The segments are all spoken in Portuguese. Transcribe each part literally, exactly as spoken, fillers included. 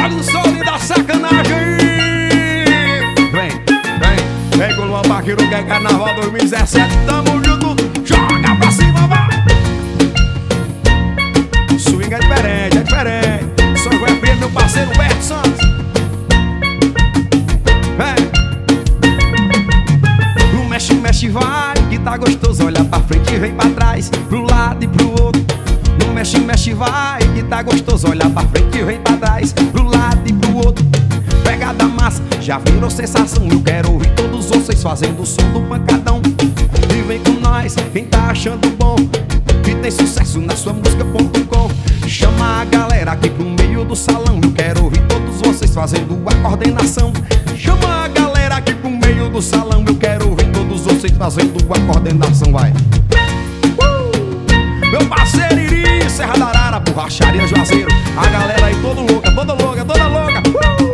Solo do sol e da sacanagem. Vem, vem, vem com o Luan Paquiro, que é Carnaval dois mil e dezessete. Tamo junto, joga pra cima, vai. Swing é diferente, é diferente. Só vai ver meu parceiro Beto Santos. Vem. No mexe, mexe, vai, que tá gostoso. Olha pra frente e vem pra trás, pro lado e pro outro. No mexe, mexe, vai, que tá gostoso. Olha pra frente e vem pra trás, pro lado e pro outro. Pegada massa, já virou sensação. Eu quero ouvir todos vocês fazendo o som do pancadão. E vem com nós, quem tá achando bom, que tem sucesso na sua música ponto com. Chama a galera aqui pro meio do salão. Eu quero ouvir todos vocês fazendo a coordenação. Chama a galera aqui pro meio do salão. Eu quero ouvir todos vocês fazendo a coordenação, vai. uh! Meu parceiro Iri, Serra da Arara, Borracharia Juazeiro. A galera aí toda louca, toda louca, toda louca. uh!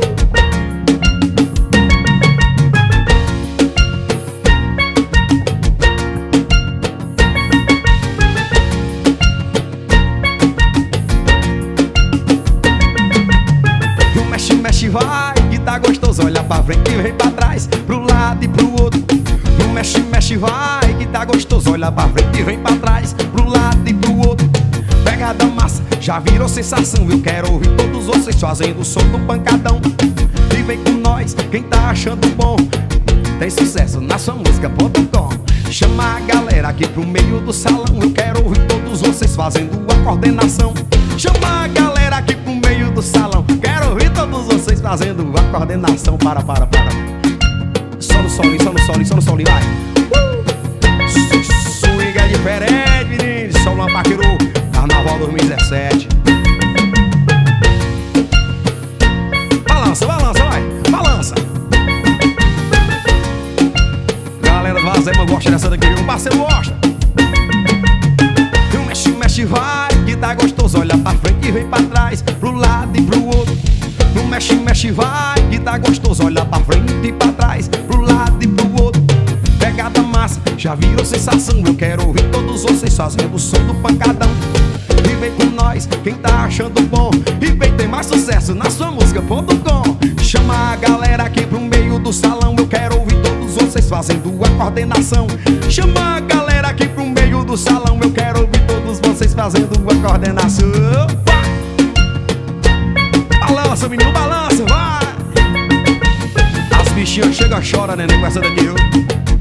Mexe, vai, que tá gostoso. Olha pra frente e vem pra trás, pro lado e pro outro. No mexe, mexe, vai, que tá gostoso. Olha pra frente e vem pra trás, pro lado e pro outro. Pegada massa, já virou sensação. Eu quero ouvir todos vocês fazendo o som do pancadão. E vem com nós, quem tá achando bom, tem sucesso na sua música ponto com. Chama a galera aqui pro meio do salão. Eu quero ouvir todos vocês fazendo a coordenação. Chama a galera aqui pro meio do salão. Quero ouvir todos vocês fazendo a coordenação. Para, para, para. Só no solinho, só no solinho, só no solinho, vai. uh! Swing é diferente, menino. Só Luan Paquiro, Carnaval dois mil e dezessete. Balança, balança, vai. Balança. Galera do Vazema gosta dessa daqui, viu? O parceiro gosta. Mexe, mexe, vai, que tá gostoso. Olha pra frente e vem pra trás, pro lado e pro outro. No mexe, mexe, vai, que tá gostoso. Olha pra frente e pra trás, pro lado e pro outro. Pegada massa, já virou sensação. Eu quero ouvir todos vocês fazendo o som do pancadão. E vem com nós, quem tá achando bom, e vem ter mais sucesso na sua música ponto com. Chama a galera aqui pro meio do salão. Eu quero ouvir todos vocês fazendo a coordenação. Chama a galera aqui pro meio do salão. Eu quero ouvir todos vocês fazendo a coordenação. Balança, menino, balança, vai. As bichinhas chegam e choram, neném, com essa daqui, viu?